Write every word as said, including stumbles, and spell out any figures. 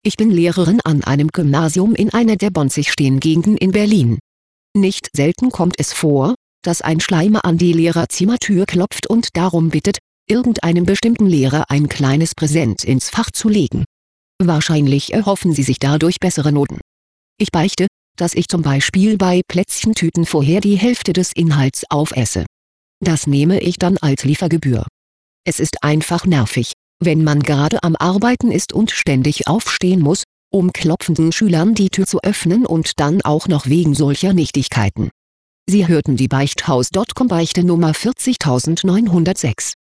Ich bin Lehrerin an einem Gymnasium in einer der Bonzig-Stehen-Gegenden in Berlin. Nicht selten kommt es vor, dass ein Schleimer an die Lehrerzimmertür klopft und darum bittet, irgendeinem bestimmten Lehrer ein kleines Präsent ins Fach zu legen. Wahrscheinlich erhoffen sie sich dadurch bessere Noten. Ich beichte, dass ich zum Beispiel bei Plätzchentüten vorher die Hälfte des Inhalts aufesse. Das nehme ich dann als Liefergebühr. Es ist einfach nervig, wenn man gerade am Arbeiten ist und ständig aufstehen muss, um klopfenden Schülern die Tür zu öffnen und dann auch noch wegen solcher Nichtigkeiten. Sie hörten die Beichthaus Punkt com Beichte Nummer vierzigtausendneunhundertsechs.